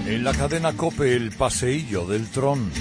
En la cadena COPE, el paseillo del Tron.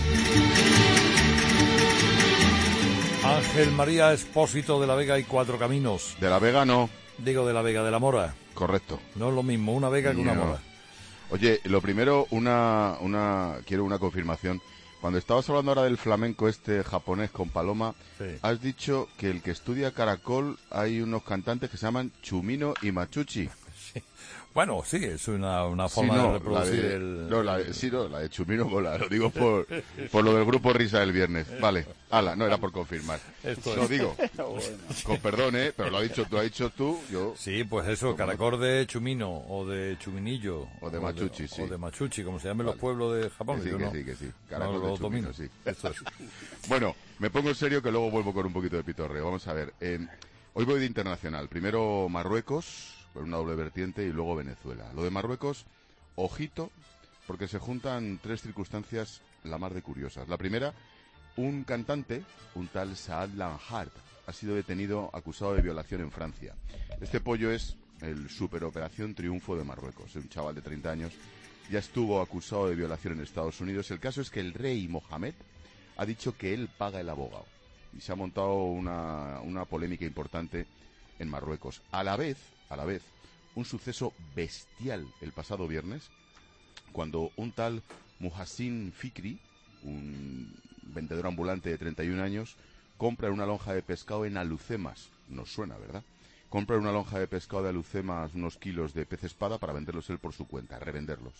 Ángel María Expósito de la Vega y Cuatro Caminos. De la Vega no. Digo de la Vega, de la Mora. Correcto. No es lo mismo una Vega que una Mora. Oye, lo primero, quiero una confirmación. Cuando estabas hablando ahora del flamenco japonés con Paloma, sí, has dicho que el que estudia Caracol hay unos cantantes que se llaman Chumino y Machuchi. Sí. Bueno, sí, es una forma de reproducir la de Chumino mola, lo digo por lo del grupo Risa del viernes. Vale, no era por confirmar. Lo digo, con perdón, pero lo has dicho tú, yo... Sí, pues eso, Caracol de Chumino, o de Chuminillo. O de Machuchi, sí. O de Machuchi, como se llamen los pueblos de Japón. Que sí. Caracol de Chumino, sí. Esto es. Bueno, me pongo en serio que luego vuelvo con un poquito de pitorreo. Vamos a ver, hoy voy de internacional. Primero Marruecos, con una doble vertiente, y luego Venezuela. Lo de Marruecos, ojito, porque se juntan tres circunstancias la mar de curiosas. La primera, un cantante, un tal Saad Lanhard, ha sido detenido acusado de violación en Francia. Este pollo es el Superoperación Triunfo de Marruecos. Es un chaval de 30 años, ya estuvo acusado de violación en Estados Unidos. El caso es que el rey Mohamed ha dicho que él paga el abogado. Y se ha montado una polémica importante en Marruecos. A la vez, un suceso bestial el pasado viernes, cuando un tal Muhassin Fikri, un vendedor ambulante de 31 años, compra una lonja de pescado en Alucemas. Nos suena, ¿verdad? Compra una lonja de pescado de Alucemas, unos kilos de pez espada, para venderlos él por su cuenta, revenderlos.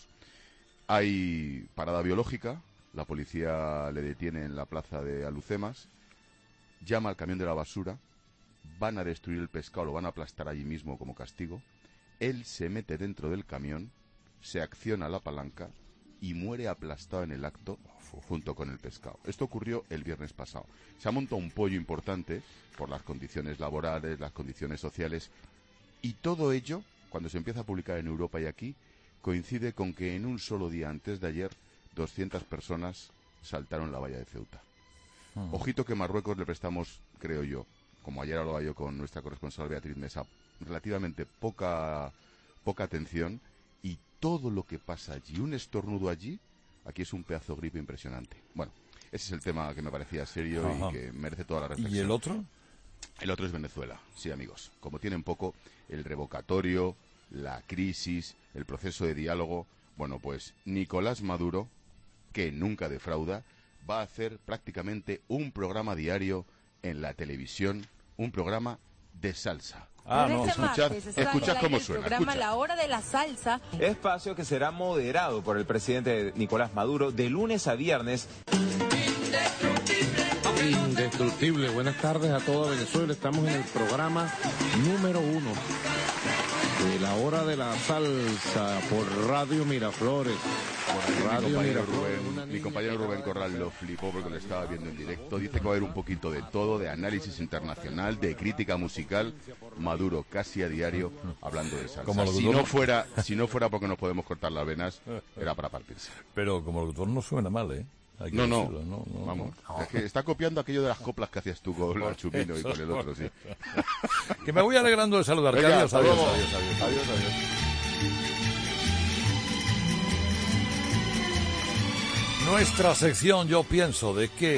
Hay parada biológica, la policía le detiene en la plaza de Alucemas, llama al camión de la basura, van a destruir el pescado, lo van a aplastar allí mismo como castigo. Él se mete dentro del camión, se acciona la palanca y muere aplastado en el acto junto con el pescado. Esto ocurrió el viernes pasado. Se ha montado un pollo importante por las condiciones laborales, las condiciones sociales, y todo ello, cuando se empieza a publicar en Europa y aquí, coincide con que en un solo día antes de ayer 200 personas saltaron la valla de Ceuta. Ojito que Marruecos le prestamos, creo yo, como ayer hablaba yo con nuestra corresponsal Beatriz Mesa, relativamente poca atención, y todo lo que pasa allí, un estornudo allí, aquí es un pedazo de gripe impresionante. Bueno, ese es el tema que me parecía serio. Ajá. Y que merece toda la reflexión. ¿Y el otro? El otro es Venezuela, sí, amigos. Como tienen poco, el revocatorio, la crisis, el proceso de diálogo, bueno, pues Nicolás Maduro, que nunca defrauda, va a hacer prácticamente un programa diario en la televisión, un programa de salsa. No. Escuchad cómo suena. El programa La Hora de la Salsa. Espacio que será moderado por el presidente Nicolás Maduro de lunes a viernes. Indestructible. Buenas tardes a toda Venezuela. Estamos en el programa número 1 de La Hora de la Salsa por Radio Miraflores. Mi compañero Rubén Corral lo flipó porque lo estaba viendo en directo. Dice que va a haber un poquito de todo, de análisis internacional, de crítica musical. Maduro casi a diario hablando de salsa. Si no fuera porque nos podemos cortar las venas, era para partirse. Pero como locutor no suena mal, ¿eh? No. Vamos. Es que está copiando aquello de las coplas que hacías tú con el Chumino y con el otro, sí. Que me voy alegrando de saludarte. Venga, adiós. Nuestra sección, yo pienso, de que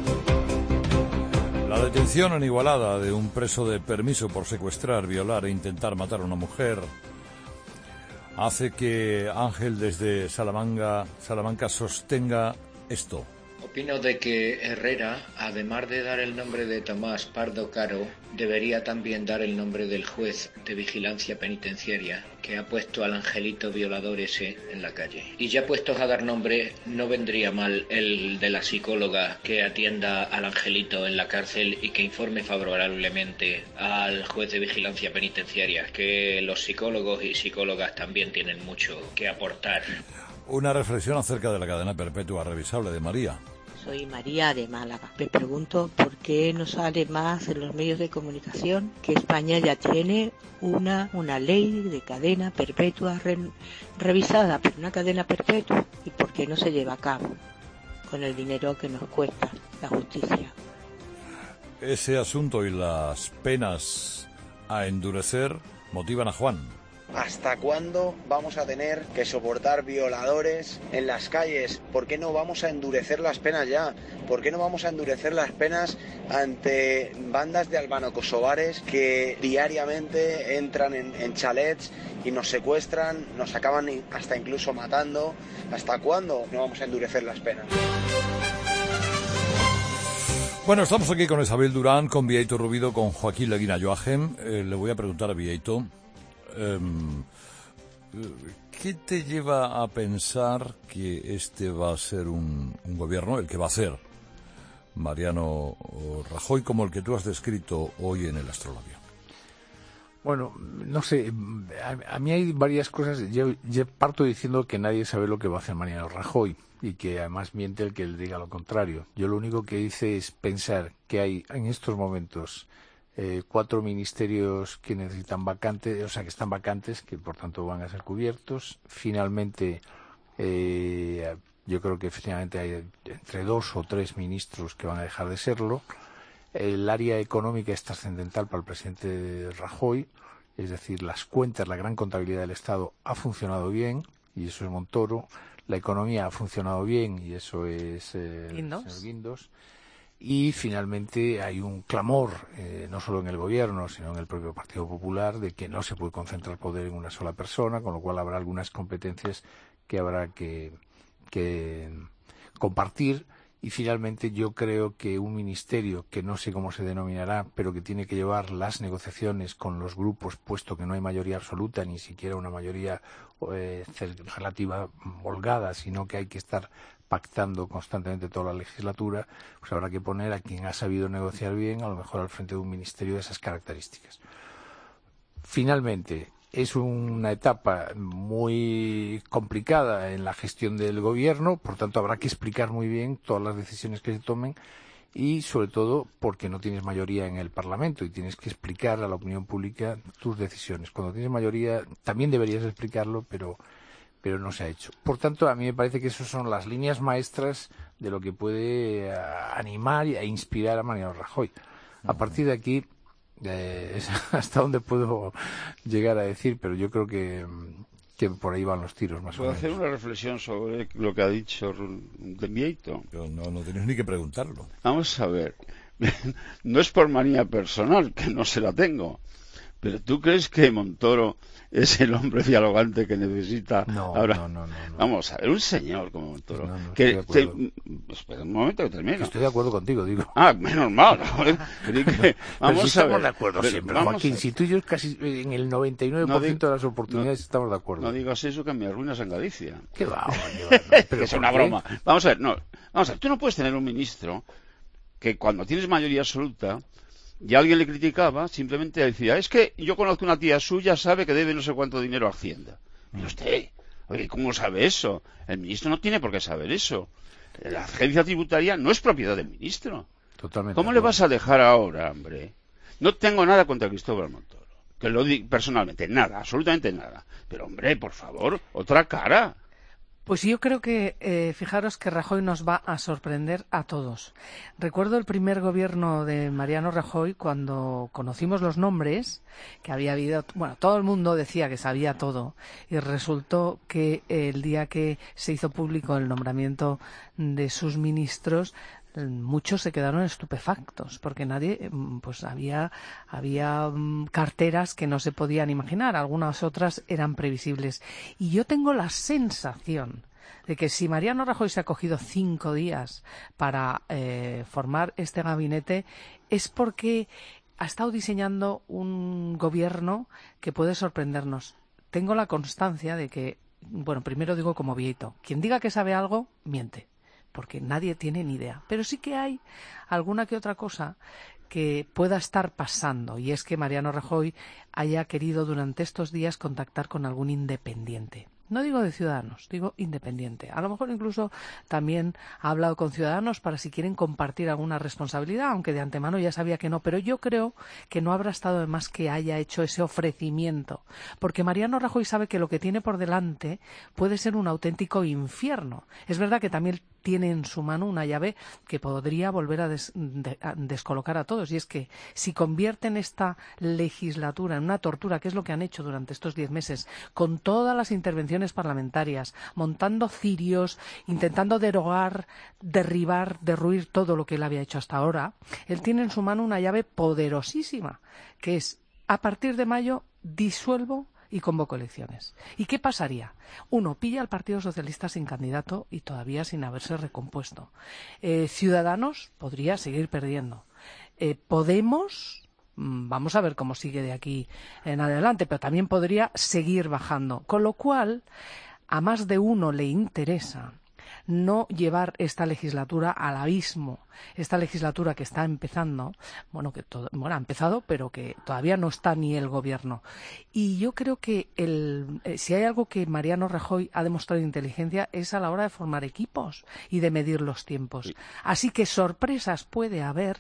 la detención en Igualada de un preso de permiso por secuestrar, violar e intentar matar a una mujer hace que Ángel desde Salamanca sostenga esto. Opino de que Herrera, además de dar el nombre de Tomás Pardo Caro, debería también dar el nombre del juez de vigilancia penitenciaria que ha puesto al angelito violador ese en la calle. Y ya puestos a dar nombre, no vendría mal el de la psicóloga que atienda al angelito en la cárcel y que informe favorablemente al juez de vigilancia penitenciaria, que los psicólogos y psicólogas también tienen mucho que aportar. Una reflexión acerca de la cadena perpetua revisable de María. Soy María de Málaga. Me pregunto por qué no sale más en los medios de comunicación que España ya tiene una ley de cadena perpetua revisada, pero una cadena perpetua, y por qué no se lleva a cabo con el dinero que nos cuesta la justicia. Ese asunto y las penas a endurecer motivan a Juan. ¿Hasta cuándo vamos a tener que soportar violadores en las calles? ¿Por qué no vamos a endurecer las penas ya? ¿Por qué no vamos a endurecer las penas ante bandas de albano-kosovares que diariamente entran en chalets y nos secuestran, nos acaban hasta incluso matando? ¿Hasta cuándo no vamos a endurecer las penas? Bueno, estamos aquí con Isabel Durán, con Bieito Rubido, con Joaquín Leguina Joachim. Le voy a preguntar a Bieito, ¿qué te lleva a pensar que este va a ser un gobierno, el que va a ser Mariano Rajoy, como el que tú has descrito hoy en el Astrolabio? Bueno, no sé, a mí hay varias cosas. Yo parto diciendo que nadie sabe lo que va a hacer Mariano Rajoy y que además miente el que le diga lo contrario. Yo lo único que hice es pensar que hay en estos momentos 4 ministerios que necesitan vacantes, o sea, que están vacantes, que por tanto van a ser cubiertos. Finalmente, yo creo que efectivamente hay entre 2 o 3 ministros que van a dejar de serlo. El área económica es trascendental para el presidente Rajoy, es decir, las cuentas, la gran contabilidad del Estado ha funcionado bien, y eso es Montoro. La economía ha funcionado bien, y eso es el señor Guindos. Y finalmente hay un clamor, no solo en el gobierno, sino en el propio Partido Popular, de que no se puede concentrar poder en una sola persona, con lo cual habrá algunas competencias que habrá que compartir. Y finalmente yo creo que un ministerio, que no sé cómo se denominará, pero que tiene que llevar las negociaciones con los grupos, puesto que no hay mayoría absoluta, ni siquiera una mayoría relativa holgada, sino que hay que estar pactando constantemente toda la legislatura, pues habrá que poner a quien ha sabido negociar bien, a lo mejor al frente de un ministerio de esas características. Finalmente, es una etapa muy complicada en la gestión del gobierno, por tanto habrá que explicar muy bien todas las decisiones que se tomen y sobre todo porque no tienes mayoría en el Parlamento y tienes que explicar a la opinión pública tus decisiones. Cuando tienes mayoría también deberías explicarlo, pero no se ha hecho. Por tanto, a mí me parece que esas son las líneas maestras de lo que puede animar e inspirar a Mariano Rajoy. A partir de aquí, es hasta donde puedo llegar a decir, pero yo creo que por ahí van los tiros más o menos. ¿Puedo hacer una reflexión sobre lo que ha dicho de Bieito? No tienes ni que preguntarlo. Vamos a ver, no es por manía personal, que no se la tengo, pero ¿tú crees que Montoro es el hombre dialogante que necesita ahora? No. Vamos a ver, un señor como Montoro. Espera un momento que termino. Estoy de acuerdo contigo, digo. Menos mal. Pero si estamos de acuerdo siempre, Joaquín. Si tú y yo casi en el 99% de las oportunidades estamos de acuerdo. No digas eso, que me arruinas en Galicia. ¿Qué va? Pero es una broma. Vamos a ver, tú no puedes tener un ministro que cuando tienes mayoría absoluta y alguien le criticaba, simplemente decía, es que yo conozco una tía suya, sabe que debe no sé cuánto dinero a Hacienda. Pero usted, oye, ¿cómo sabe eso? El ministro no tiene por qué saber eso. La agencia tributaria no es propiedad del ministro. Totalmente. ¿Cómo le vas a dejar ahora, hombre? No tengo nada contra Cristóbal Montoro, que lo digo personalmente, nada, absolutamente nada. Pero, hombre, por favor, otra cara. Pues yo creo que, fijaros que Rajoy nos va a sorprender a todos. Recuerdo el primer gobierno de Mariano Rajoy, cuando conocimos los nombres, que había habido, bueno, todo el mundo decía que sabía todo, y resultó que el día que se hizo público el nombramiento de sus ministros, muchos se quedaron estupefactos porque nadie, pues había carteras que no se podían imaginar, algunas otras eran previsibles. Y yo tengo la sensación de que si Mariano Rajoy se ha cogido 5 días para formar este gabinete es porque ha estado diseñando un gobierno que puede sorprendernos. Tengo la constancia de que, bueno, primero digo como Bieito, quien diga que sabe algo, miente, porque nadie tiene ni idea. Pero sí que hay alguna que otra cosa que pueda estar pasando, y es que Mariano Rajoy haya querido durante estos días contactar con algún independiente. No digo de Ciudadanos, digo independiente. A lo mejor incluso también ha hablado con Ciudadanos para si quieren compartir alguna responsabilidad, aunque de antemano ya sabía que no. Pero yo creo que no habrá estado de más que haya hecho ese ofrecimiento. Porque Mariano Rajoy sabe que lo que tiene por delante puede ser un auténtico infierno. Es verdad que también tiene en su mano una llave que podría volver a descolocar a todos. Y es que si convierten esta legislatura en una tortura, que es lo que han hecho durante estos 10 meses, con todas las intervenciones parlamentarias, montando cirios, intentando derogar, derribar, derruir todo lo que él había hecho hasta ahora, él tiene en su mano una llave poderosísima, que es, a partir de mayo, disuelvo y convoco elecciones. ¿Y qué pasaría? Uno, pilla al Partido Socialista sin candidato y todavía sin haberse recompuesto. Ciudadanos podría seguir perdiendo. Podemos, vamos a ver cómo sigue de aquí en adelante, pero también podría seguir bajando. Con lo cual, a más de uno le interesa no llevar esta legislatura al abismo, esta legislatura que está empezando, ha empezado, pero que todavía no está ni el gobierno. Y yo creo que si hay algo que Mariano Rajoy ha demostrado de inteligencia es a la hora de formar equipos y de medir los tiempos. Así que sorpresas puede haber.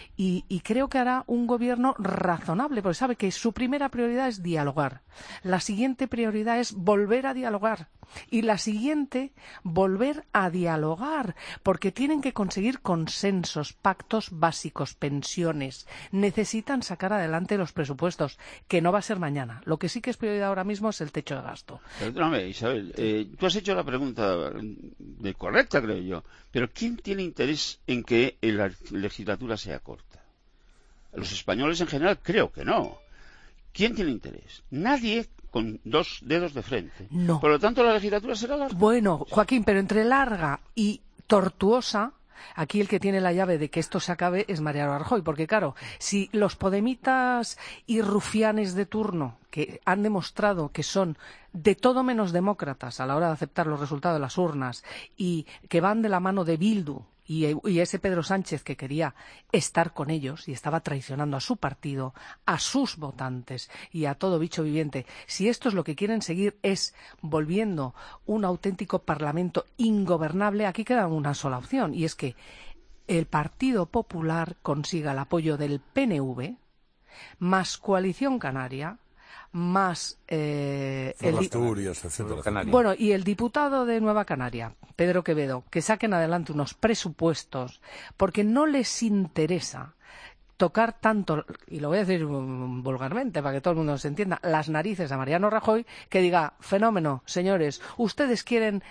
Y creo que hará un gobierno razonable, porque sabe que su primera prioridad es dialogar. La siguiente prioridad es volver a dialogar. Y la siguiente, volver a dialogar, porque tienen que conseguir consensos, pactos básicos, pensiones. Necesitan sacar adelante los presupuestos, que no va a ser mañana. Lo que sí que es prioridad ahora mismo es el techo de gasto. Perdóname, Isabel, tú has hecho la pregunta correcta, creo yo, pero ¿quién tiene interés en que la legislatura sea corta? Los españoles en general creo que no. ¿Quién tiene interés? Nadie, con 2 dedos de frente. No. Por lo tanto, la legislatura será larga. Bueno, Joaquín, pero entre larga y tortuosa, aquí el que tiene la llave de que esto se acabe es Mariano Rajoy, porque claro, si los podemitas y rufianes de turno, que han demostrado que son de todo menos demócratas a la hora de aceptar los resultados de las urnas y que van de la mano de Bildu y ese Pedro Sánchez que quería estar con ellos y estaba traicionando a su partido, a sus votantes y a todo bicho viviente, si esto es lo que quieren seguir es volviendo un auténtico parlamento ingobernable, aquí queda una sola opción, y es que el Partido Popular consiga el apoyo del PNV más Coalición Canaria más Asturias, etcétera. Bueno, y el diputado de Nueva Canaria, Pedro Quevedo, que saquen adelante unos presupuestos, porque no les interesa tocar tanto, y lo voy a decir vulgarmente para que todo el mundo se entienda, las narices a Mariano Rajoy, que diga, fenómeno, señores, ustedes quieren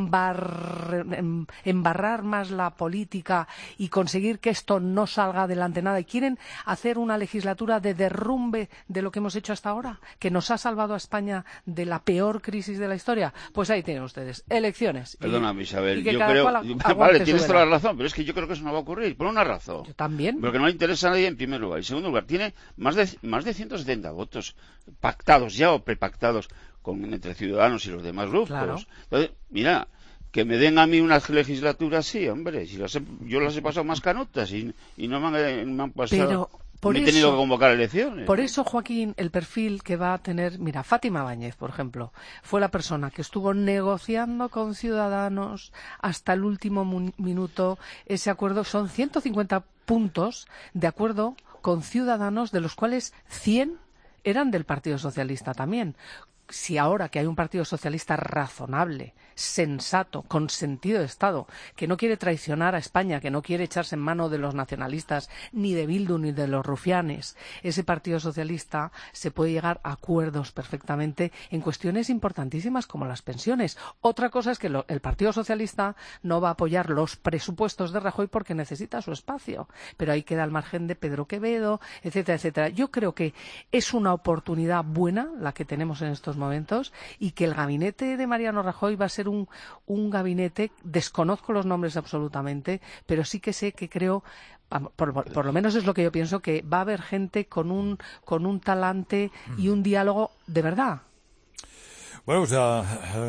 embarrar más la política y conseguir que esto no salga adelante nada, y quieren hacer una legislatura de derrumbe de lo que hemos hecho hasta ahora, que nos ha salvado a España de la peor crisis de la historia. Pues ahí tienen ustedes, elecciones. Perdóname, Isabel, yo creo... Vale, tienes toda la razón, pero es que yo creo que eso no va a ocurrir, por una razón. Yo también. Porque no le interesa a nadie en primer lugar. En segundo lugar, tiene más de 170 votos pactados ya o prepactados entre Ciudadanos y los demás grupos. Claro. Entonces, mira, que me den a mí una legislatura así, hombre, si yo las he pasado más canutas y no me han pasado... Pero he tenido que convocar elecciones. Por eso, Joaquín, el perfil que va a tener... Mira, Fátima Báñez, por ejemplo, fue la persona que estuvo negociando con Ciudadanos hasta el último minuto ese acuerdo. Son 150 puntos de acuerdo con Ciudadanos, de los cuales 100 eran del Partido Socialista también. Si ahora que hay un Partido Socialista razonable, sensato, con sentido de Estado, que no quiere traicionar a España, que no quiere echarse en mano de los nacionalistas, ni de Bildu, ni de los rufianes, ese Partido Socialista se puede llegar a acuerdos perfectamente en cuestiones importantísimas como las pensiones. Otra cosa es que el Partido Socialista no va a apoyar los presupuestos de Rajoy porque necesita su espacio, pero ahí queda el margen de Pedro Quevedo, etcétera, etcétera. Yo creo que es una oportunidad buena la que tenemos en estos momentos y que el gabinete de Mariano Rajoy va a ser un gabinete, desconozco los nombres absolutamente, pero sí que sé que creo, por lo menos es lo que yo pienso, que va a haber gente con un talante y un diálogo de verdad. Bueno, o sea,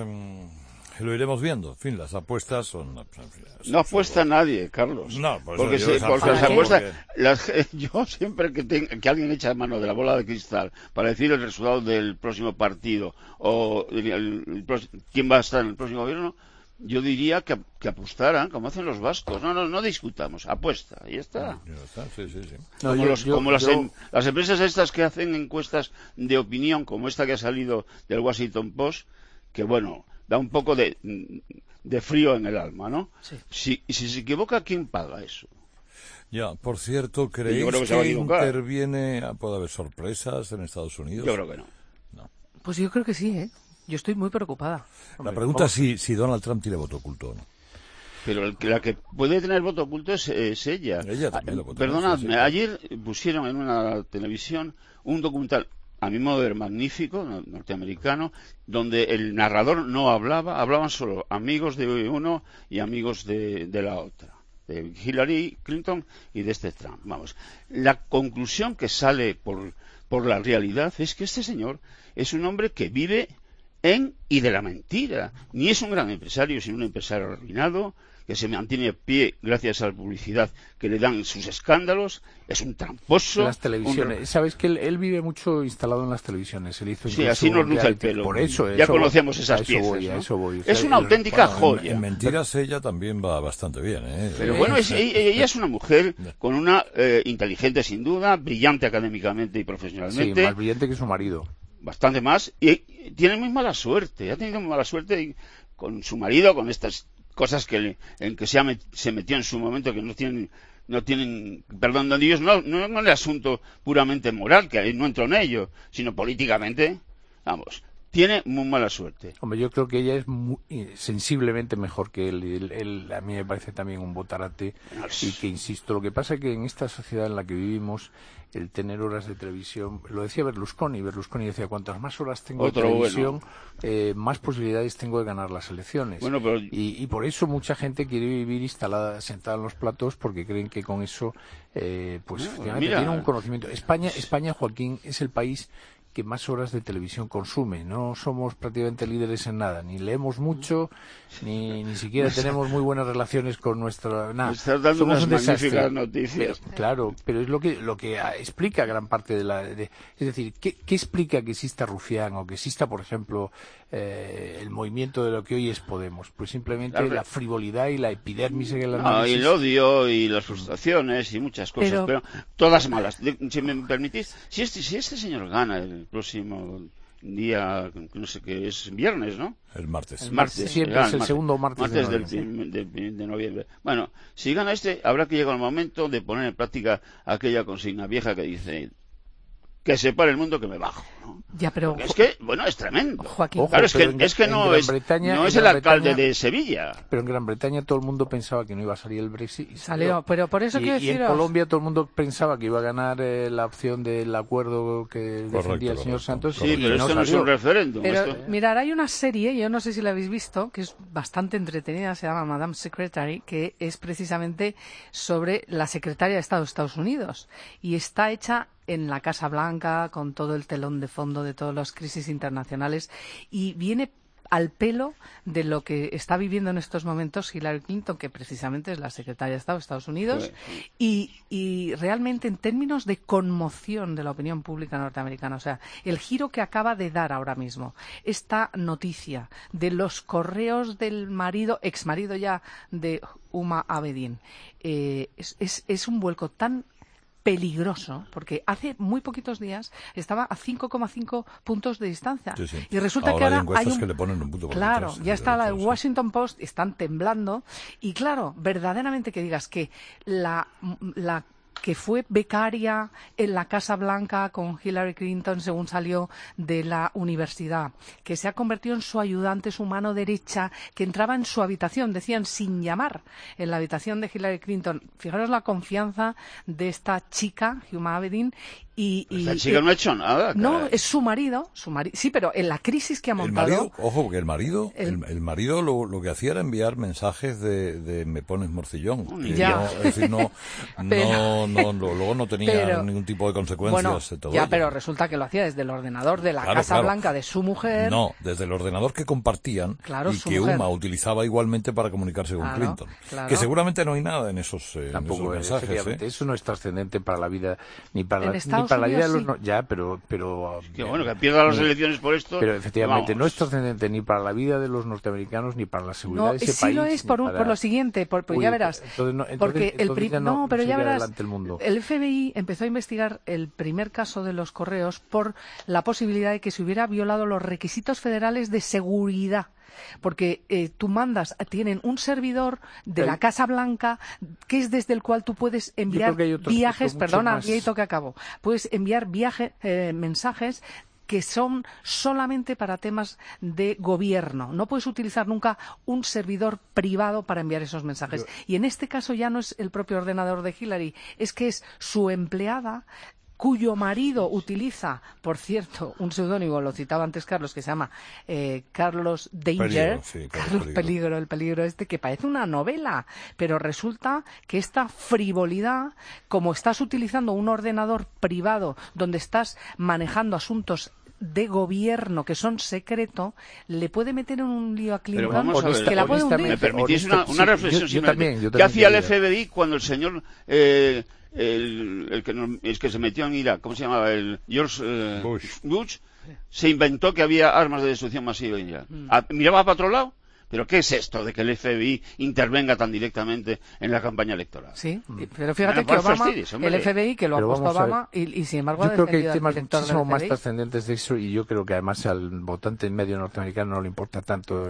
lo iremos viendo. En fin, las apuestas son... No apuesta nadie, Carlos. No, pues porque las apuestas... Yo siempre que alguien echa mano de la bola de cristal para decir el resultado del próximo partido o quién va a estar en el próximo gobierno, yo diría que apostaran, como hacen los vascos. No discutamos, apuesta, y ya está. Sí. Como las empresas estas que hacen encuestas de opinión, como esta que ha salido del Washington Post, que bueno... da un poco de de frío en el alma, ¿no? Sí. Si se equivoca, ¿quién paga eso? Ya, por cierto, ¿creéis que interviene? ¿Puede haber sorpresas en Estados Unidos? Yo creo que no. Pues yo creo que sí, ¿eh? Yo estoy muy preocupada. La pregunta es si Donald Trump tiene voto oculto o no. Pero la que puede tener voto oculto es ella. Ella también lo puede tener. Perdonadme, sí. Ayer pusieron en una televisión un documental, a mi modo de ver, magnífico, norteamericano, donde el narrador no hablaban solo amigos de uno y amigos de la otra, de Hillary Clinton y de este Trump. Vamos, la conclusión que sale por la realidad es que este señor es un hombre que vive en y de la mentira. Ni es un gran empresario, sino un empresario arruinado, que se mantiene a pie gracias a la publicidad que le dan sus escándalos. Es un tramposo. Las televisiones. Sabes que él vive mucho instalado en las televisiones. Él hizo sí, así nos luce el pelo. Por eso, ya conocemos esas piezas. Es una auténtica joya. En mentiras ella también va bastante bien, ¿eh? Pero bueno, ella es una mujer con una inteligente sin duda, brillante académicamente y profesionalmente. Sí, más brillante que su marido. Bastante más, y tiene muy mala suerte, ha tenido muy mala suerte con su marido, con estas cosas en que se metió en su momento, que no tienen perdón de Dios, no el asunto puramente moral, que no entro en ello, sino políticamente, vamos, tiene muy mala suerte. Hombre, yo creo que ella es sensiblemente mejor que él. Él a mí me parece también un botarate y que, insisto, lo que pasa es que en esta sociedad en la que vivimos, el tener horas de televisión, lo decía Berlusconi decía, cuantas más horas tengo de televisión, más posibilidades tengo de ganar las elecciones. Bueno, pero... y por eso mucha gente quiere vivir sentada en los platos, porque creen que con eso, tienen un conocimiento. España, Joaquín, es el país que más horas de televisión consume. No somos prácticamente líderes en nada, ni leemos mucho, ni siquiera tenemos muy buenas relaciones con nuestra... Nada. Estás dando somos unas magníficas noticias. Claro, pero es lo que explica gran parte es decir, ¿qué explica que exista Rufián o que exista, por ejemplo, el movimiento de lo que hoy es Podemos? Pues simplemente la frivolidad y la epidermis en el análisis. Y el odio y las frustraciones y muchas cosas, pero todas malas. Si me permitís, si este señor gana el próximo día, no sé qué, es viernes, ¿no? El martes. Siempre es el segundo martes de noviembre. Bueno, si gana habrá que llegar al momento de poner en práctica aquella consigna vieja que dice: que se pare el mundo, que me bajo, ¿no? Ya, pero es que, bueno, es tremendo. Joaquín, claro, es que no es el alcalde de Sevilla. Pero en Gran Bretaña todo el mundo pensaba que no iba a salir el Brexit y salió. Pero por eso quiero deciros... Y en Colombia todo el mundo pensaba que iba a ganar la opción del acuerdo que defendía el señor Santos. Sí, pero esto no es un referéndum. Pero mirad, hay una serie, yo no sé si la habéis visto, que es bastante entretenida, se llama Madame Secretary, que es precisamente sobre la secretaria de Estado de Estados Unidos. Y está hecha en la Casa Blanca, con todo el telón de fondo de todas las crisis internacionales, y viene al pelo de lo que está viviendo en estos momentos Hillary Clinton, que precisamente es la secretaria de Estado de Estados Unidos, y realmente en términos de conmoción de la opinión pública norteamericana, o sea, el giro que acaba de dar ahora mismo esta noticia de los correos del exmarido ya de Huma Abedin, es un vuelco tan peligroso, porque hace muy poquitos días estaba a 5,5 puntos de distancia. Sí, sí. Y resulta ahora que ahora hay encuestas hay que le ponen un punto por claro, detrás, ya está la del Washington Post, están temblando, y claro, verdaderamente que digas que la que fue becaria en la Casa Blanca con Hillary Clinton según salió de la universidad, que se ha convertido en su ayudante, su mano derecha, que entraba en su habitación, decían sin llamar, en la habitación de Hillary Clinton. Fijaros la confianza de esta chica, Huma Abedin, la chica no ha hecho nada. No, es su marido, sí, pero en la crisis que ha montado... El marido, ojo, porque el marido lo que hacía era enviar mensajes de me pones morcillón. Ya. Luego no tenía ningún tipo de consecuencias. Bueno, ya, pero resulta que lo hacía desde el ordenador de la Casa Blanca de su mujer. No, desde el ordenador que compartían y que Uma utilizaba igualmente para comunicarse con Clinton. Claro. Que seguramente no hay nada en esos mensajes. Eso no es trascendente para la vida, ni para la vida de los... Ya, pero que bueno, que pierda las elecciones por esto... Pero efectivamente no es trascendente ni para la vida de los norteamericanos ni para la seguridad de ese país. Sí lo es por lo siguiente, ya verás. Porque ya verás, el FBI empezó a investigar el primer caso de los correos por la posibilidad de que se hubiera violado los requisitos federales de seguridad porque tú tienen un servidor de la Casa Blanca que es desde el cual tú puedes enviar viajes, puedes enviar mensajes que son solamente para temas de gobierno. No puedes utilizar nunca un servidor privado para enviar esos mensajes. Y en este caso ya no es el propio ordenador de Hillary, es que es su empleada, cuyo marido utiliza, por cierto, un seudónimo, lo citaba antes Carlos, que se llama Carlos Danger, Carlos Peligro, el peligro que parece una novela, pero resulta que esta frivolidad, como estás utilizando un ordenador privado donde estás manejando asuntos de gobierno que son secreto, le puede meter en un lío a Clinton que la puede hundir. ¿Me permitís una reflexión? Yo también ¿Qué hacía el FBI cuando el señor... el que se metió en Irak, ¿cómo se llamaba? El George Bush, se inventó que había armas de destrucción masiva en Irak. ¿Miraba para otro lado? ¿Pero qué es esto de que el FBI intervenga tan directamente en la campaña electoral? Sí, pero fíjate que Obama, el FBI, que lo ha puesto Obama, y sin embargo... Yo creo que hay temas muchísimo más trascendentes de eso, y yo creo que además al votante medio norteamericano no le importa tanto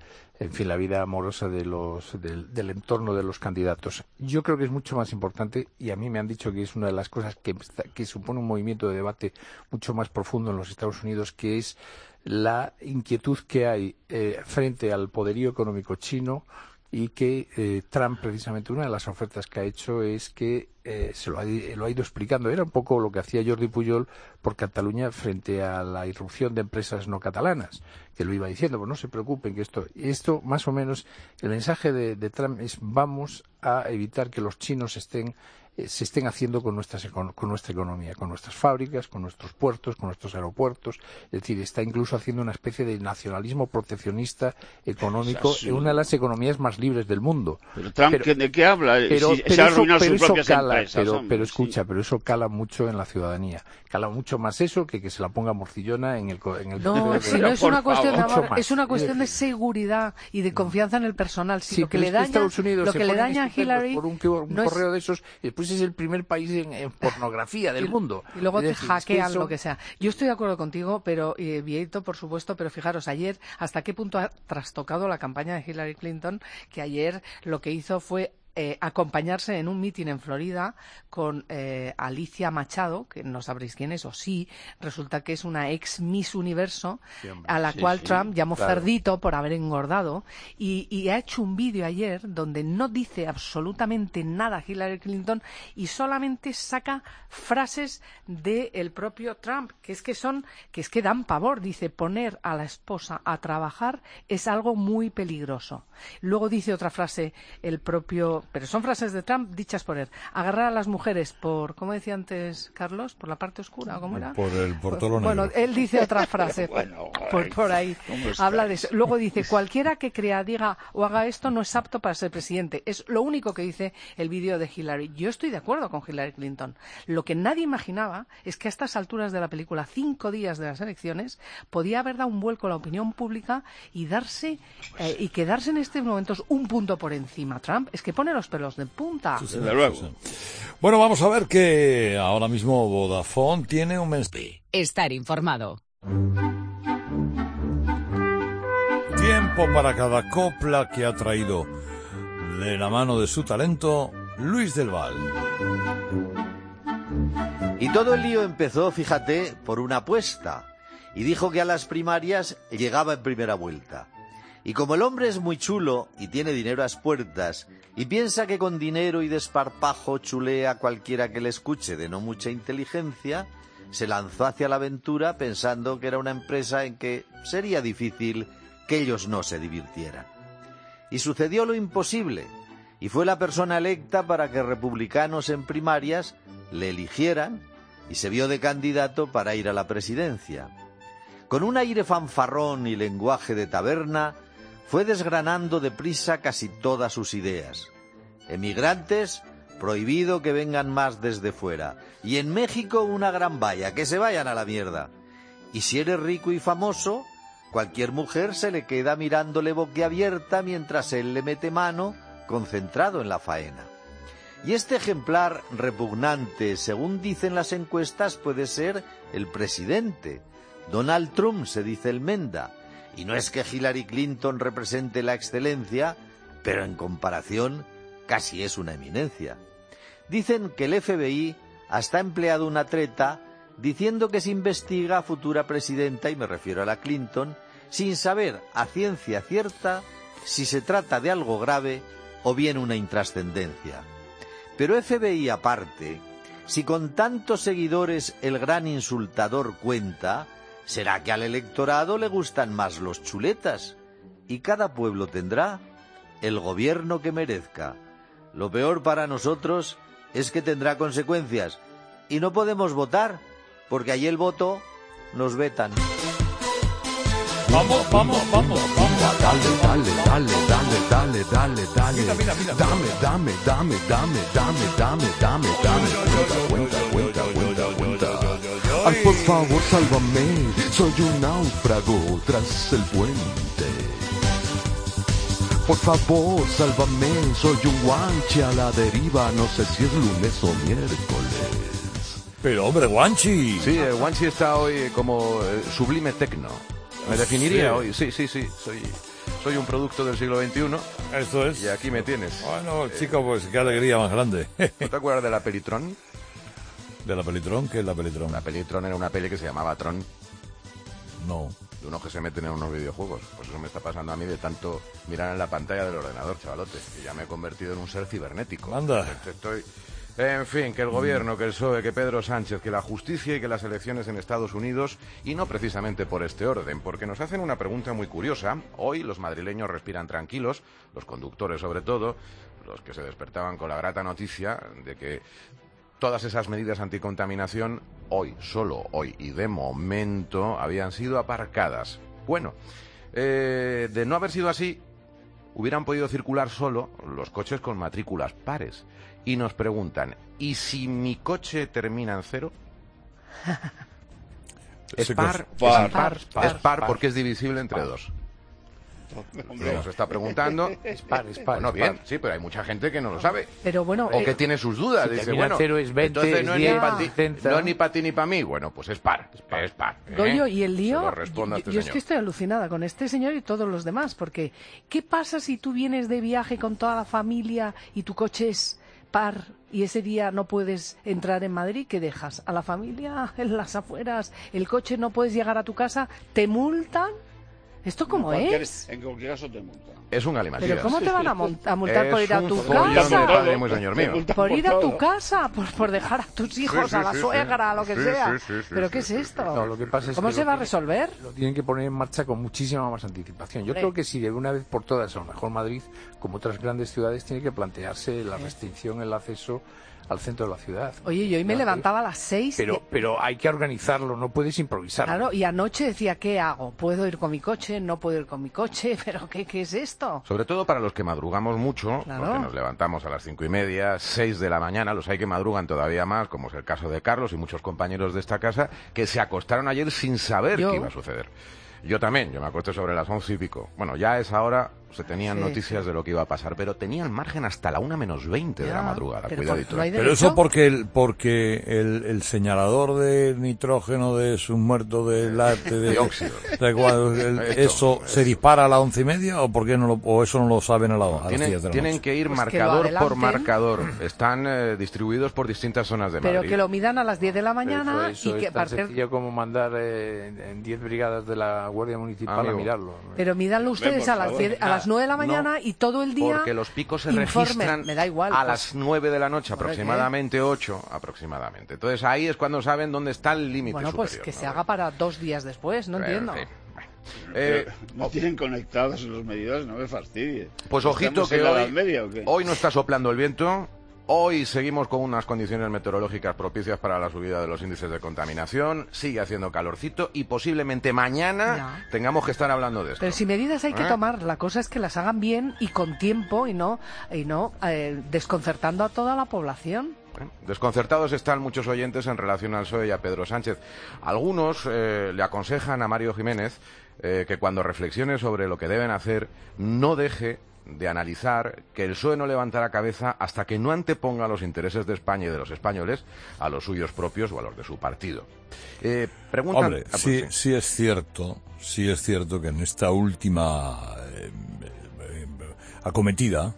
la vida amorosa del entorno de los candidatos. Yo creo que es mucho más importante, y a mí me han dicho que es una de las cosas que supone un movimiento de debate mucho más profundo en los Estados Unidos, que es la inquietud que hay frente al poderío económico chino, y que Trump, precisamente, una de las ofertas que ha hecho es que lo ha ido explicando. Era un poco lo que hacía Jordi Pujol por Cataluña frente a la irrupción de empresas no catalanas, que lo iba diciendo, pues no se preocupen, que esto más o menos, el mensaje de Trump es: vamos a evitar que los chinos se estén haciendo con nuestra economía, con nuestras fábricas, con nuestros puertos, con nuestros aeropuertos. Es decir, está incluso haciendo una especie de nacionalismo proteccionista económico en una de las economías más libres del mundo. Pero Trump, ¿de qué habla? Se ha arruinado sus propias empresas. Pero escucha, pero eso cala mucho en la ciudadanía. Cala mucho más eso que se la ponga morcillona en el No, si no es una cuestión de amor, es una cuestión de seguridad y de confianza en el personal. Si lo que le daña a Hillary por un correo de esos, después es el primer país en pornografía del mundo. Y luego te hackean lo que sea. Yo estoy de acuerdo contigo, pero Vieito, por supuesto, pero fijaros, ayer, hasta qué punto ha trastocado la campaña de Hillary Clinton, que ayer lo que hizo fue acompañarse en un mitin en Florida con Alicia Machado, que no sabréis quién es, o sí, resulta que es una ex Miss Universo, a la cual Trump llamó cerdito por haber engordado, y ha hecho un vídeo ayer donde no dice absolutamente nada Hillary Clinton y solamente saca frases del propio Trump, que es que dan pavor. Dice: poner a la esposa a trabajar es algo muy peligroso. Luego dice otra frase el propio, pero son frases de Trump dichas por él: agarrar a las mujeres por, ¿cómo decía antes Carlos? ¿Por la parte oscura? ¿Cómo era? Por todo lo negro. Bueno, él dice otra frase por ahí. Habla de eso. Luego dice: cualquiera que crea, diga o haga esto no es apto para ser presidente. Es lo único que dice el vídeo de Hillary. Yo estoy de acuerdo con Hillary Clinton. Lo que nadie imaginaba es que a estas alturas de la película, 5 días de las elecciones, podía haber dado un vuelco a la opinión pública y quedarse en estos momentos un punto por encima. Trump es que pone los pelos de punta. Desde luego. Bueno, vamos a ver que ahora mismo Vodafone tiene un mensaje. Estar informado. Tiempo para cada copla que ha traído de la mano de su talento Luis del Val. Y todo el lío empezó, fíjate, por una apuesta. Y dijo que a las primarias llegaba en primera vuelta. Y como el hombre es muy chulo y tiene dinero a las puertas, y piensa que con dinero y desparpajo chulea a cualquiera que le escuche de no mucha inteligencia, se lanzó hacia la aventura pensando que era una empresa en que sería difícil que ellos no se divirtieran. Y sucedió lo imposible, y fue la persona electa para que republicanos en primarias le eligieran, y se vio de candidato para ir a la presidencia. Con un aire fanfarrón y lenguaje de taberna, fue desgranando deprisa casi todas sus ideas. Emigrantes, prohibido que vengan más desde fuera. Y en México una gran valla, que se vayan a la mierda. Y si eres rico y famoso, cualquier mujer se le queda mirándole boquiabierta mientras él le mete mano, concentrado en la faena. Y este ejemplar repugnante, según dicen las encuestas, puede ser el presidente. Donald Trump, se dice el Menda. Y no es que Hillary Clinton represente la excelencia, pero en comparación casi es una eminencia. Dicen que el FBI hasta ha empleado una treta diciendo que se investiga a futura presidenta, y me refiero a la Clinton, sin saber a ciencia cierta si se trata de algo grave o bien una intrascendencia. Pero FBI aparte, si con tantos seguidores el gran insultador cuenta, será que al electorado le gustan más los chuletas, y cada pueblo tendrá el gobierno que merezca. Lo peor para nosotros es que tendrá consecuencias, y no podemos votar, porque allí el voto nos vetan. Vamos. Dale. Cuenta. Ay, por favor, sálvame. Soy un náufrago tras el puente. Por favor, sálvame. Soy un guanche a la deriva. No sé si es lunes o miércoles. Pero, hombre, Guanchi. Sí, Guanchi está hoy como sublime tecno. Me definiría hoy. Sí. Soy un producto del siglo XXI. Eso es. Y aquí me tienes. Bueno, chico, pues qué alegría más grande. ¿No te acuerdas de la Pelitron? ¿De la Pelitron? ¿Qué es la Pelitron? La Pelitron era una peli que se llamaba Tron. No. De unos que se meten en unos videojuegos. Pues eso me está pasando a mí de tanto mirar en la pantalla del ordenador, chavalote. Y ya me he convertido en un ser cibernético. Anda. En fin, que el gobierno, que el PSOE, que Pedro Sánchez, que la justicia y que las elecciones en Estados Unidos, y no precisamente por este orden, porque nos hacen una pregunta muy curiosa. Hoy los madrileños respiran tranquilos, los conductores sobre todo, los que se despertaban con la grata noticia de que todas esas medidas anticontaminación, solo hoy y de momento, habían sido aparcadas. Bueno, de no haber sido así, hubieran podido circular solo los coches con matrículas pares. Y nos preguntan, ¿y si mi coche termina en 0? Es par porque es divisible entre 2. Nos está preguntando. Es par. Bueno, bien, sí, pero hay mucha gente que no lo sabe. Pero bueno, o que tiene sus dudas. Si dice, bueno, 0 es 20, entonces es no 10, es ni para ti ni para mí. Bueno, pues es par. Es par. Goyo, y el lío, yo es que estoy alucinada con este señor y todos los demás, porque ¿qué pasa si tú vienes de viaje con toda la familia y tu coche es par y ese día no puedes entrar en Madrid? ¿Qué dejas? ¿A la familia en las afueras? ¿El coche no puedes llegar a tu casa? ¿Te multan? ¿Esto cómo es? En cualquier caso te multan. Es un galimatías. ¿Pero cómo te van a multar por ir a tu casa? Por ir a tu casa, por dejar a tus hijos, a la suegra, a lo que sea. ¿Pero qué es esto? No, lo que pasa es ¿Cómo que se va a resolver? Lo tienen que poner en marcha con muchísima más anticipación. Yo creo que si de una vez por todas, a lo mejor Madrid, como otras grandes ciudades, tiene que plantearse la restricción en el acceso al centro de la ciudad. Oye, yo hoy me levantaba a las 6. Pero hay que organizarlo, no puedes improvisar. Claro, y anoche decía, ¿qué hago? ¿Puedo ir con mi coche? ¿No puedo ir con mi coche? ¿Pero qué es esto? Sobre todo para los que madrugamos mucho, claro, los que nos levantamos a las 5:30, 6 de la mañana, los hay que madrugan todavía más, como es el caso de Carlos y muchos compañeros de esta casa, que se acostaron ayer sin saber qué iba a suceder. Yo también, yo me acosté sobre las 11 y pico. Bueno, ya a esa hora se tenían noticias de lo que iba a pasar, pero tenían margen hasta la 1:20 de la madrugada, cuidadito. Pero eso porque el señalador de nitrógeno de su muerto de dióxido. ¿Eso se dispara a las 11:30 o por qué o eso no lo saben a las 10 de la noche? Tienen que ir marcador por marcador. Están distribuidos por distintas zonas de Madrid. Pero que lo midan a las 10 de la mañana eso y que es tan sencillo como mandar en 10 brigadas de la Guardia Municipal a mirarlo. Pero mídanlo ustedes a las 9 de la mañana y todo el día. Porque los picos se registran me da igual, a las 9 de la noche aproximadamente, 8 aproximadamente. Entonces ahí es cuando saben dónde está el límite superior. Bueno, pues que se haga para 2 días después, no entiendo. No tienen conectados los medidores, no me fastidie. Pues ojito que hoy no está soplando el viento. Hoy seguimos con unas condiciones meteorológicas propicias para la subida de los índices de contaminación, sigue haciendo calorcito y posiblemente mañana tengamos que estar hablando de esto. Pero si medidas hay que tomar, la cosa es que las hagan bien y con tiempo y no desconcertando a toda la población. Desconcertados están muchos oyentes en relación al PSOE y a Pedro Sánchez. Algunos le aconsejan a Mario Jiménez que cuando reflexione sobre lo que deben hacer no deje de analizar que el PSOE no levantará cabeza hasta que no anteponga los intereses de España y de los españoles a los suyos propios o a los de su partido. Preguntan... Hombre, sí es cierto que en esta última acometida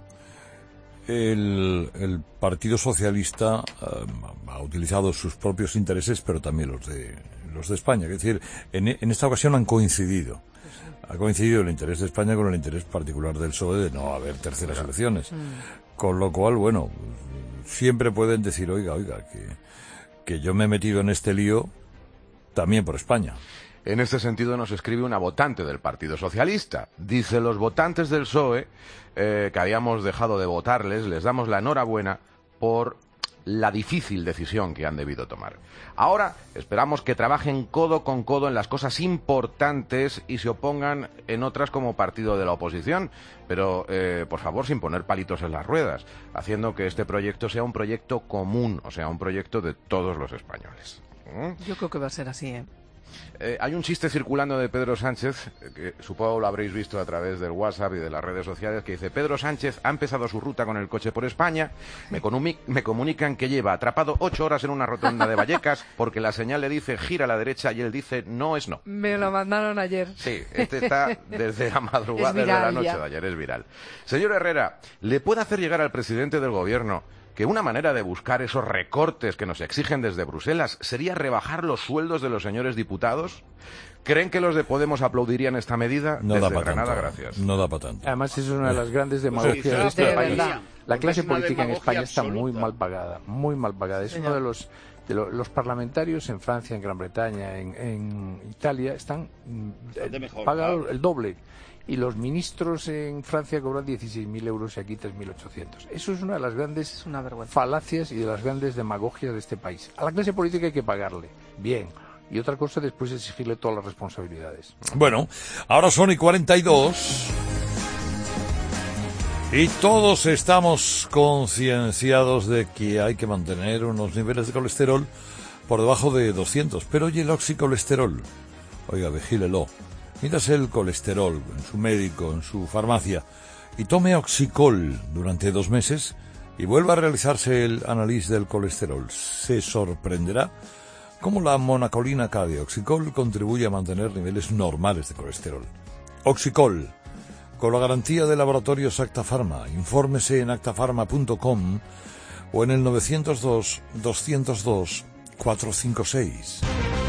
el Partido Socialista ha utilizado sus propios intereses, pero también los de España. Es decir, en esta ocasión han coincidido. Ha coincidido el interés de España con el interés particular del PSOE de no haber terceras elecciones. Con lo cual, bueno, siempre pueden decir, oiga, que yo me he metido en este lío también por España. En este sentido nos escribe una votante del Partido Socialista. Dice, los votantes del PSOE, que habíamos dejado de votarles, les damos la enhorabuena por la difícil decisión que han debido tomar. Ahora esperamos que trabajen codo con codo en las cosas importantes y se opongan en otras como partido de la oposición, pero por favor sin poner palitos en las ruedas, haciendo que este proyecto sea un proyecto común, o sea, un proyecto de todos los españoles. Yo creo que va a ser así, Hay un chiste circulando de Pedro Sánchez, que supongo lo habréis visto a través del WhatsApp y de las redes sociales, que dice, Pedro Sánchez ha empezado su ruta con el coche por España, me comunican que lleva atrapado 8 horas en una rotonda de Vallecas, porque la señal le dice gira a la derecha y él dice no es no. Me lo mandaron ayer. Sí, este está desde la madrugada, desde la noche de ayer, es viral. Señor Herrera, ¿le puede hacer llegar al presidente del gobierno que una manera de buscar esos recortes que nos exigen desde Bruselas sería rebajar los sueldos de los señores diputados? ¿Creen que los de Podemos aplaudirían esta medida? No Desde da para Granada, tanto. gracias. No da para tanto. Además, es una de las grandes demagogias de este país. La clase política en España está muy mal pagada, muy mal pagada. Es uno de los parlamentarios en Francia, en Gran Bretaña, en Italia, están pagados el doble. Y los ministros en Francia cobran 16.000 euros y aquí 3.800. Eso es una de las grandes falacias y de las grandes demagogias de este país. A la clase política hay que pagarle bien. Y otra cosa después exigirle todas las responsabilidades. Bueno, ahora son y 42. Y todos estamos concienciados de que hay que mantener unos niveles de colesterol por debajo de 200. Pero oye, el oxicolesterol, oiga, vigílelo. Mídase el colesterol en su médico, en su farmacia, y tome Oxicol durante 2 meses y vuelva a realizarse el análisis del colesterol. Se sorprenderá cómo la monacolina K de Oxicol contribuye a mantener niveles normales de colesterol. Oxicol, con la garantía de laboratorios Acta Pharma. Infórmese en actafarma.com o en el 902-202-456.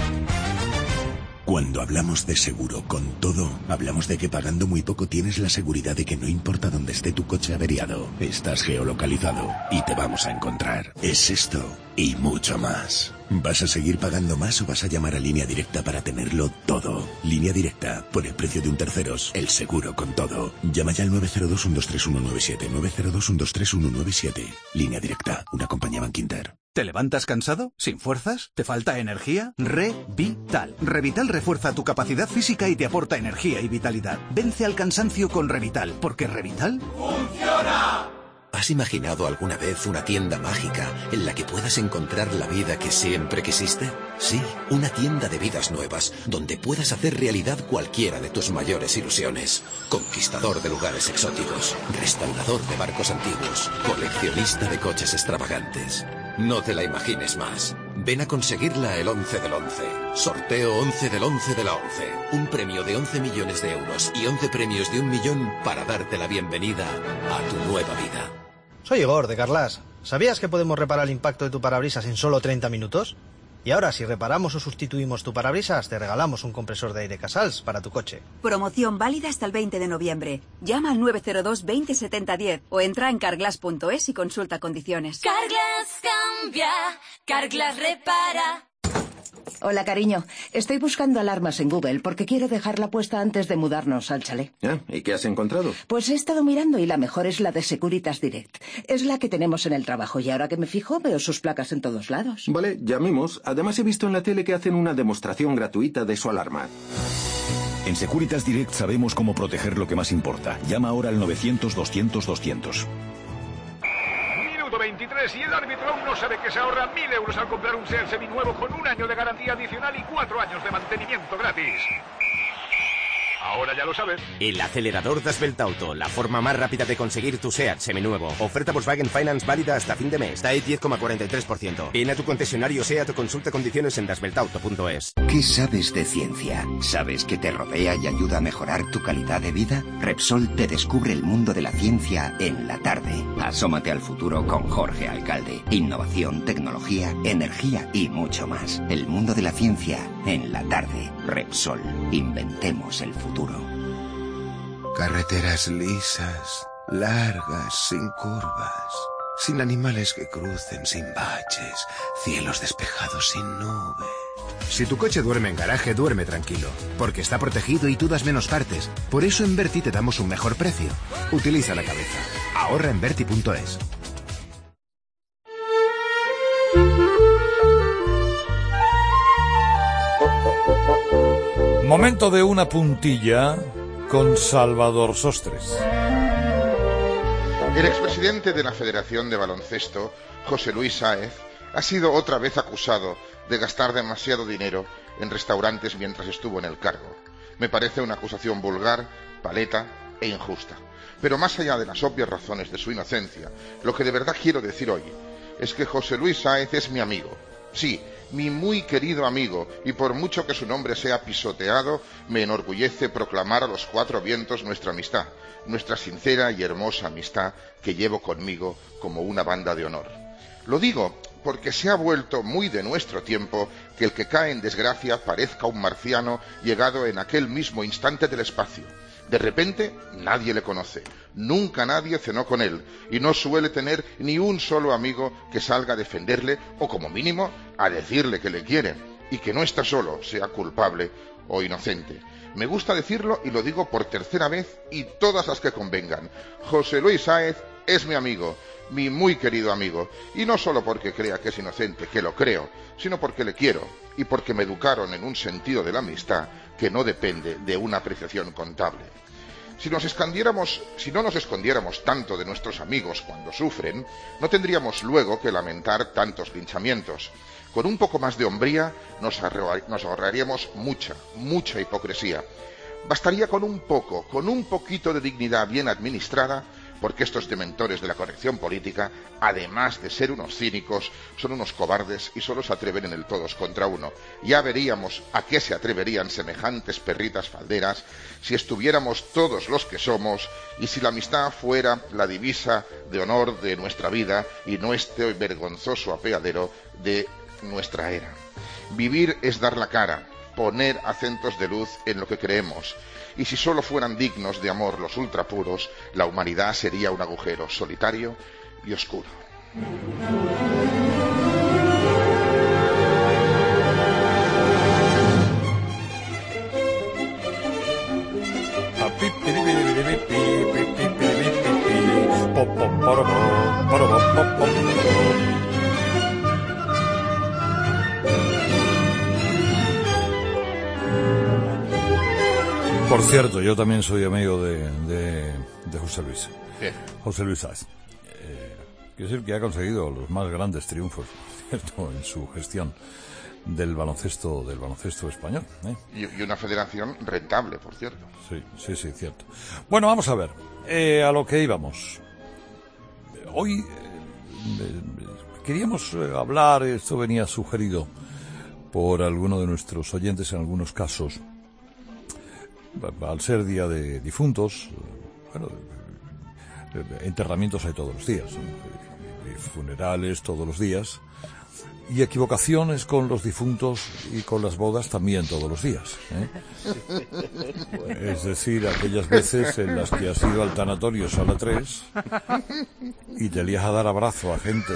Cuando hablamos de seguro con todo, hablamos de que pagando muy poco tienes la seguridad de que no importa dónde esté tu coche averiado, estás geolocalizado y te vamos a encontrar. Es esto y mucho más. ¿Vas a seguir pagando más o vas a llamar a Línea Directa para tenerlo todo? Línea Directa, por el precio de un terceros, el seguro con todo. Llama ya al 902-123-197, 902-123-197. Línea Directa, una compañía Bankinter. ¿Te levantas cansado? ¿Sin fuerzas? ¿Te falta energía? Revital. Revital refuerza tu capacidad física y te aporta energía y vitalidad. Vence al cansancio con Revital, porque Revital ¡funciona! ¿Has imaginado alguna vez una tienda mágica en la que puedas encontrar la vida que siempre quisiste? Sí, una tienda de vidas nuevas, donde puedas hacer realidad cualquiera de tus mayores ilusiones. Conquistador de lugares exóticos, restaurador de barcos antiguos, coleccionista de coches extravagantes. No te la imagines más. Ven a conseguirla el 11 del 11. Sorteo 11 del 11 de la 11. Un premio de 11 millones de euros y 11 premios de 1 millón para darte la bienvenida a tu nueva vida. Soy Igor, de Carlas. ¿Sabías que podemos reparar el impacto de tu parabrisas en solo 30 minutos? Y ahora, si reparamos o sustituimos tu parabrisas, te regalamos un compresor de aire Casals para tu coche. Promoción válida hasta el 20 de noviembre. Llama al 902 20 70 10 o entra en carglass.es y consulta condiciones. Carglass cambia, Carglass repara. Hola, cariño. Estoy buscando alarmas en Google porque quiero dejarla puesta antes de mudarnos al chalet. ¿Y qué has encontrado? Pues he estado mirando y la mejor es la de Securitas Direct. Es la que tenemos en el trabajo y ahora que me fijo veo sus placas en todos lados. Vale, llamemos. Además he visto en la tele que hacen una demostración gratuita de su alarma. En Securitas Direct sabemos cómo proteger lo que más importa. Llama ahora al 900-200-200. 23 y el árbitro aún no sabe que se ahorra 1.000 euros al comprar un SEAT seminuevo con 1 año de garantía adicional y 4 años de mantenimiento gratis. Ahora ya lo sabes. El acelerador Das Beltauto, la forma más rápida de conseguir tu SEAT seminuevo. Oferta Volkswagen Finance válida hasta fin de mes. TAE 10,43%. Ven a tu concesionario SEAT o consulta condiciones en dasbeltauto.es. ¿Qué sabes de ciencia? ¿Sabes que te rodea y ayuda a mejorar tu calidad de vida? Repsol te descubre el mundo de la ciencia en la tarde. Asómate al futuro con Jorge Alcalde. Innovación, tecnología, energía y mucho más. El mundo de la ciencia en la tarde. Repsol. Inventemos el futuro. Carreteras lisas, largas, sin curvas, sin animales que crucen, sin baches, cielos despejados sin nubes. Si tu coche duerme en garaje, duerme tranquilo, porque está protegido y tú das menos partes. Por eso en Berti te damos un mejor precio. Utiliza la cabeza. Ahorra en Berti.es. Momento de una puntilla con Salvador Sostres. El expresidente de la Federación de Baloncesto, José Luis Sáez, ha sido otra vez acusado de gastar demasiado dinero en restaurantes mientras estuvo en el cargo. Me parece una acusación vulgar, paleta e injusta. Pero más allá de las obvias razones de su inocencia, lo que de verdad quiero decir hoy es que José Luis Sáez es mi amigo. Sí, mi muy querido amigo, y por mucho que su nombre sea pisoteado, me enorgullece proclamar a los cuatro vientos nuestra amistad, nuestra sincera y hermosa amistad que llevo conmigo como una banda de honor. Lo digo porque se ha vuelto muy de nuestro tiempo que el que cae en desgracia parezca un marciano llegado en aquel mismo instante del espacio. De repente nadie le conoce, nunca nadie cenó con él y no suele tener ni un solo amigo que salga a defenderle o como mínimo a decirle que le quiere y que no está solo, sea culpable o inocente. Me gusta decirlo y lo digo por tercera vez y todas las que convengan. José Luis Sáez es mi amigo, mi muy querido amigo, y no solo porque crea que es inocente, que lo creo, sino porque le quiero y porque me educaron en un sentido de la amistad que no depende de una apreciación contable. Si no nos escondiéramos tanto de nuestros amigos cuando sufren, no tendríamos luego que lamentar tantos linchamientos. Con un poco más de hombría nos ahorraríamos mucha hipocresía. Bastaría con un poquito de dignidad bien administrada, porque estos dementores de la corrección política, además de ser unos cínicos, son unos cobardes y solo se atreven en el todos contra uno. Ya veríamos a qué se atreverían semejantes perritas falderas si estuviéramos todos los que somos y si la amistad fuera la divisa de honor de nuestra vida y no este vergonzoso apeadero de nuestra era. Vivir es dar la cara, poner acentos de luz en lo que creemos. Y si solo fueran dignos de amor los ultrapuros, la humanidad sería un agujero solitario y oscuro. Por cierto, yo también soy amigo de José Luis. Bien. José Luis Sáez. Quiero decir que ha conseguido los más grandes triunfos, ¿cierto?, en su gestión del baloncesto español. Y una federación rentable, por cierto. Sí, cierto. Bueno, vamos a ver. A lo que íbamos. Hoy queríamos hablar, esto venía sugerido por alguno de nuestros oyentes en algunos casos, al ser día de difuntos, bueno, enterramientos hay todos los días, funerales todos los días, y equivocaciones con los difuntos y con las bodas también todos los días, Es decir, aquellas veces en las que has ido al tanatorio sala 3 y te lías a dar abrazo a gente,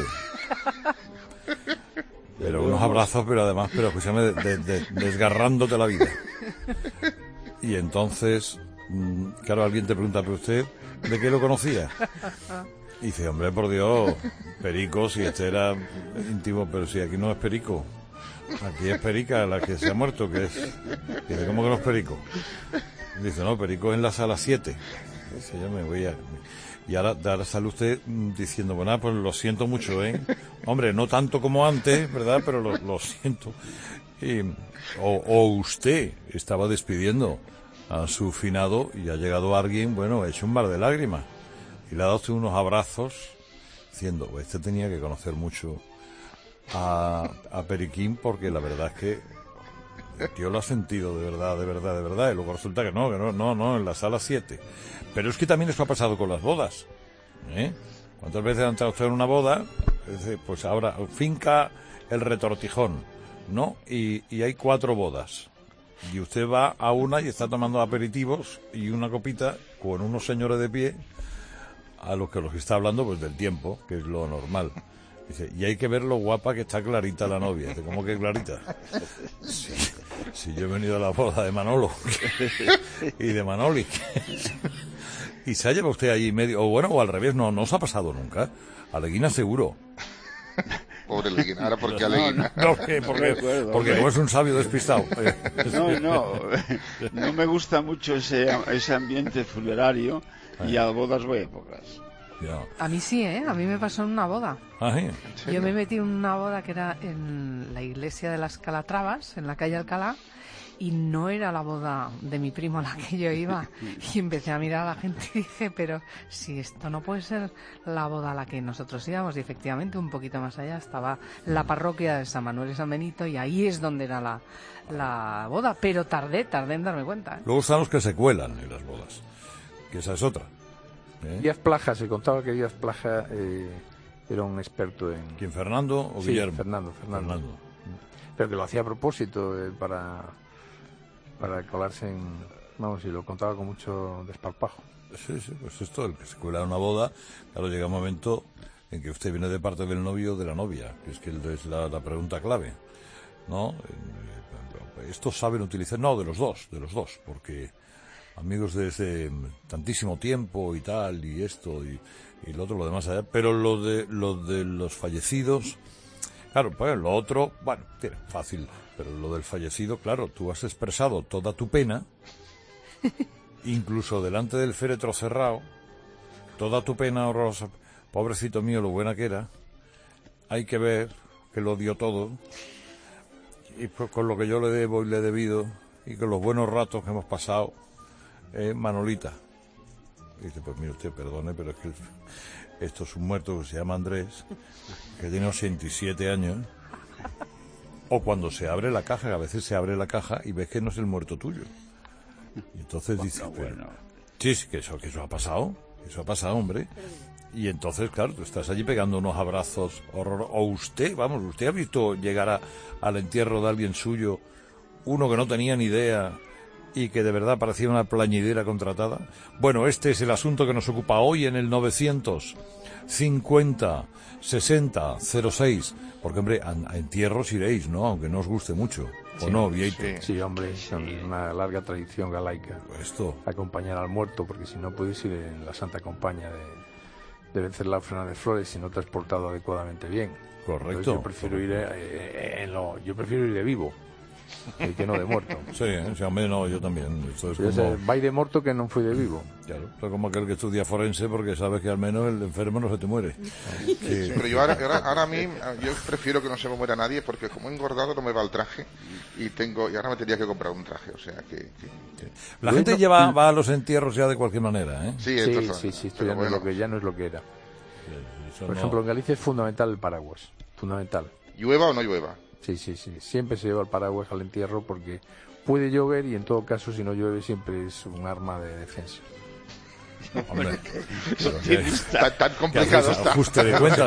pero unos abrazos, pero además, escúchame, desgarrándote la vida. Y entonces, claro, alguien te pregunta, ¿pero usted de qué lo conocía? Y dice, hombre, por Dios, Perico, si este era íntimo, pero si aquí no es Perico. Aquí es Perica la que se ha muerto, que es... Dice, ¿cómo que no es Perico? Dice, no, Perico es en la sala 7. Dice, yo me voy a... Y ahora sale usted diciendo, bueno, pues lo siento mucho, ¿eh? Hombre, no tanto como antes, ¿verdad? Pero lo siento. O usted estaba despidiendo a su finado y ha llegado alguien, bueno, hecho un mar de lágrimas. Y le ha dado usted unos abrazos diciendo, este tenía que conocer mucho a Periquín, porque la verdad es que el tío lo ha sentido de verdad. Y luego resulta que no, en la sala 7. Pero es que también eso ha pasado con las bodas, ¿eh? ¿Cuántas veces ha entrado usted en una boda? Pues ahora, finca el Retortijón, ¿no? Y hay 4 bodas. Y usted va a una y está tomando aperitivos y una copita con unos señores de pie a los que está hablando pues del tiempo, que es lo normal. Dice, y hay que ver lo guapa que está Clarita la novia. Dice, ¿cómo que Clarita? Si yo he venido a la boda de Manolo y de Manoli. Y se ha llevado usted ahí medio, o al revés, no os ha pasado nunca. A Leguina seguro. Pobre Leguina, ahora porque a Leguina. Porque no es un sabio despistado. No me gusta mucho ese ambiente funerario y a bodas voy a pocas. A mí sí, a mí me pasó en una boda. ¿Sí? Yo me metí en una boda que era en la iglesia de las Calatravas, en la calle Alcalá, y no era la boda de mi primo a la que yo iba. Y empecé a mirar a la gente y dije, pero si esto no puede ser la boda a la que nosotros íbamos. Y efectivamente, un poquito más allá estaba la parroquia de San Manuel y San Benito, y ahí es donde era la boda. Pero tardé en darme cuenta. Luego están los que se cuelan en las bodas, que esa es otra. Díaz Plaja, se contaba que Díaz Plaja era un experto en... ¿Quién, Fernando o sí, Guillermo? Fernando. Pero que lo hacía a propósito para colarse en... Vamos, y lo contaba con mucho desparpajo. Sí, pues esto, el que se cuela en una boda, claro, llega un momento en que usted viene de parte del novio o de la novia, que es que es la pregunta clave, ¿no? Estos saben utilizar... No, de los dos, porque... amigos desde tantísimo tiempo y tal, y esto y lo otro, lo demás allá, pero lo de los fallecidos, claro, pues lo otro, bueno, fácil, pero lo del fallecido, claro, tú has expresado toda tu pena, incluso delante del féretro cerrado, toda tu pena horrorosa, pobrecito mío, lo buena que era, hay que ver que lo dio todo, y pues con lo que yo le debo y le he debido, y con los buenos ratos que hemos pasado, Manolita. Y dice, pues mire usted, perdone, pero es que esto es un muerto que se llama Andrés, que tiene 87 años, o cuando se abre la caja, que a veces se abre la caja y ves que no es el muerto tuyo. Y entonces dice, bueno, sí, que eso ha pasado, hombre. Y entonces, claro, tú estás allí pegando unos abrazos horrorosos. O usted ha visto llegar al entierro de alguien suyo, uno que no tenía ni idea y que de verdad parecía una plañidera contratada. Bueno, este es el asunto que nos ocupa hoy en el 950-60-06, porque, hombre, a entierros iréis, ¿no? Aunque no os guste mucho, ¿o no, Vieito? Sí, hombre, son una larga tradición galaica. Esto. Acompañar al muerto, porque si no puedes ir en la Santa Compañía de Venceslao Fernández Flores si no te has portado adecuadamente bien. Correcto. Entonces yo prefiero ir de vivo. Que no de muerto. Sí, hombre, no, yo también. Esto es vai de muerto que no fui de vivo. Claro, esto es como aquel que estudia forense porque sabes que al menos el enfermo no se te muere. Sí, pero yo ahora a mí, yo prefiero que no se me muera nadie porque como he engordado no me va el traje y ahora me tendría que comprar un traje, o sea que... La gente va a los entierros ya de cualquier manera, ¿eh? Sí, esto ya, ya no es lo que era. Por ejemplo, en Galicia es fundamental el paraguas, fundamental. ¿Llueva o no llueva? Sí, siempre se lleva el paraguas al entierro porque puede llover y en todo caso si no llueve siempre es un arma de defensa. Hombre, tan complicado está. Ajuste de cuentas.